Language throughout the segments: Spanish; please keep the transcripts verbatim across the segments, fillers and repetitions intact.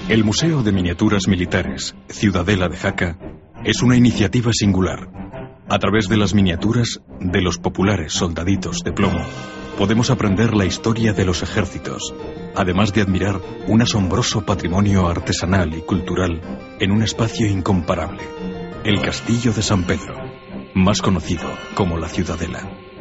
El Museo de Miniaturas Militares, Ciudadela de Jaca, es una iniciativa singular. A través de las miniaturas de los populares soldaditos de plomo, podemos aprender la historia de los ejércitos, además de admirar un asombroso patrimonio artesanal y cultural en un espacio incomparable, el Castillo de San Pedro, más conocido como la Ciudadela.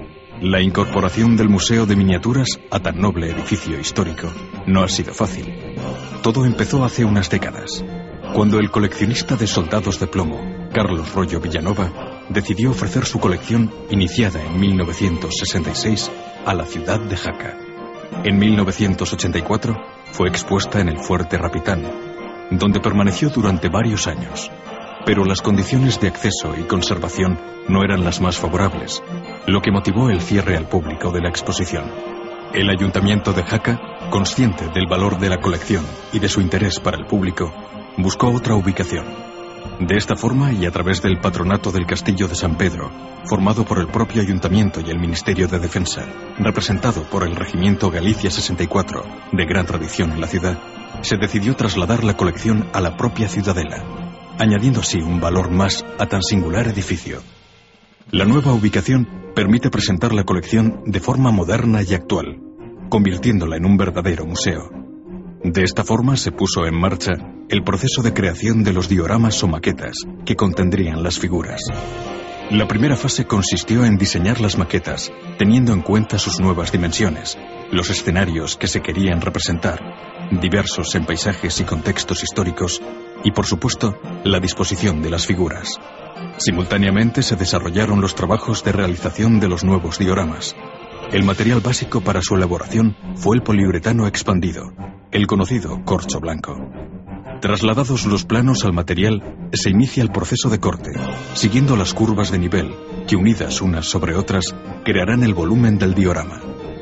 La incorporación del Museo de Miniaturas a tan noble edificio histórico no ha sido fácil. Todo empezó hace unas décadas, cuando el coleccionista de soldados de plomo, Carlos Rollo Villanova, decidió ofrecer su colección, iniciada en mil novecientos sesenta y seis, a la ciudad de Jaca. En mil novecientos ochenta y cuatro fue expuesta en el Fuerte Rapitán, donde permaneció durante varios años. Pero las condiciones de acceso y conservación no eran las más favorables, lo que motivó el cierre al público de la exposición. El Ayuntamiento de Jaca, consciente del valor de la colección y de su interés para el público, buscó otra ubicación. De esta forma, y a través del Patronato del Castillo de San Pedro, formado por el propio Ayuntamiento y el Ministerio de Defensa, representado por el Regimiento Galicia sesenta y cuatro, de gran tradición en la ciudad, se decidió trasladar la colección a la propia Ciudadela, añadiendo así un valor más a tan singular edificio. La nueva ubicación permite presentar la colección de forma moderna y actual, convirtiéndola en un verdadero museo. De esta forma se puso en marcha el proceso de creación de los dioramas o maquetas que contendrían las figuras. La primera fase consistió en diseñar las maquetas, teniendo en cuenta sus nuevas dimensiones, los escenarios que se querían representar, diversos en paisajes y contextos históricos, y por supuesto, la disposición de las figuras. Simultáneamente se desarrollaron los trabajos de realización de los nuevos dioramas. El material básico para su elaboración fue el poliuretano expandido, el conocido corcho blanco. Trasladados los planos al material, se inicia el proceso de corte, siguiendo las curvas de nivel, que unidas unas sobre otras, crearán el volumen del diorama.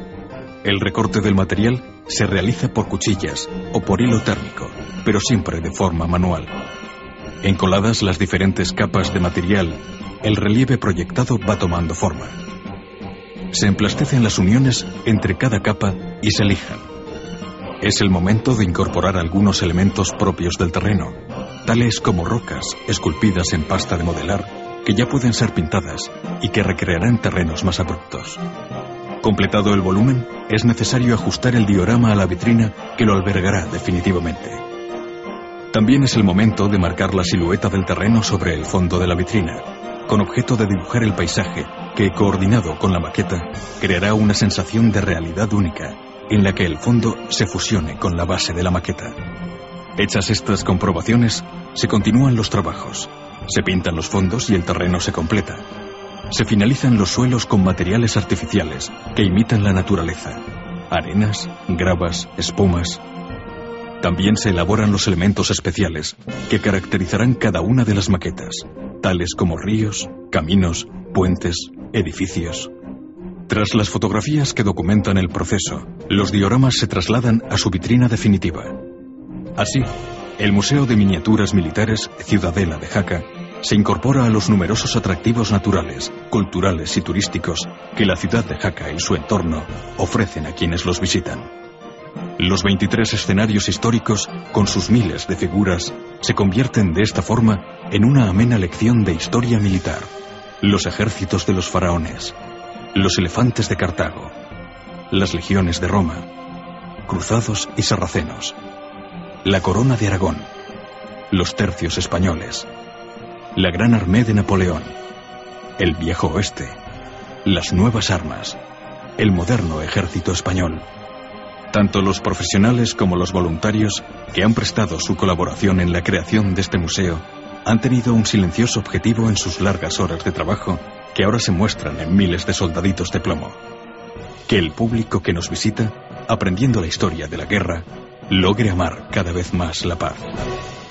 El recorte del material se realiza por cuchillas o por hilo térmico, pero siempre de forma manual. Encoladas las diferentes capas de material, el relieve proyectado va tomando forma. Se emplasticen las uniones entre cada capa y se lijan. Es el momento de incorporar algunos elementos propios del terreno, tales como rocas esculpidas en pasta de modelar, que ya pueden ser pintadas y que recrearán terrenos más abruptos. Completado el volumen, es necesario ajustar el diorama a la vitrina que lo albergará definitivamente. También es el momento de marcar la silueta del terreno sobre el fondo de la vitrina, con objeto de dibujar el paisaje que, coordinado con la maqueta, creará una sensación de realidad única, en la que el fondo se fusione con la base de la maqueta. Hechas estas comprobaciones, se continúan los trabajos. Se pintan los fondos y el terreno se completa. Se finalizan los suelos con materiales artificiales que imitan la naturaleza: arenas, gravas, espumas. También se elaboran los elementos especiales que caracterizarán cada una de las maquetas, tales como ríos, caminos, puentes, edificios. Tras las fotografías que documentan el proceso, los dioramas se trasladan a su vitrina definitiva. Así, el Museo de Miniaturas Militares Ciudadela de Jaca se incorpora a los numerosos atractivos naturales, culturales y turísticos que la ciudad de Jaca y su entorno ofrecen a quienes los visitan. Los veintitrés escenarios históricos, con sus miles de figuras, se convierten de esta forma en una amena lección de historia militar. Los ejércitos de los faraones, los elefantes de Cartago, las legiones de Roma, cruzados y sarracenos, la corona de Aragón, los tercios españoles, la gran armée de Napoleón, el viejo oeste, las nuevas armas, el moderno ejército español. Tanto los profesionales como los voluntarios que han prestado su colaboración en la creación de este museo han tenido un silencioso objetivo en sus largas horas de trabajo, que ahora se muestran en miles de soldaditos de plomo. Que el público que nos visita, aprendiendo la historia de la guerra, logre amar cada vez más la paz.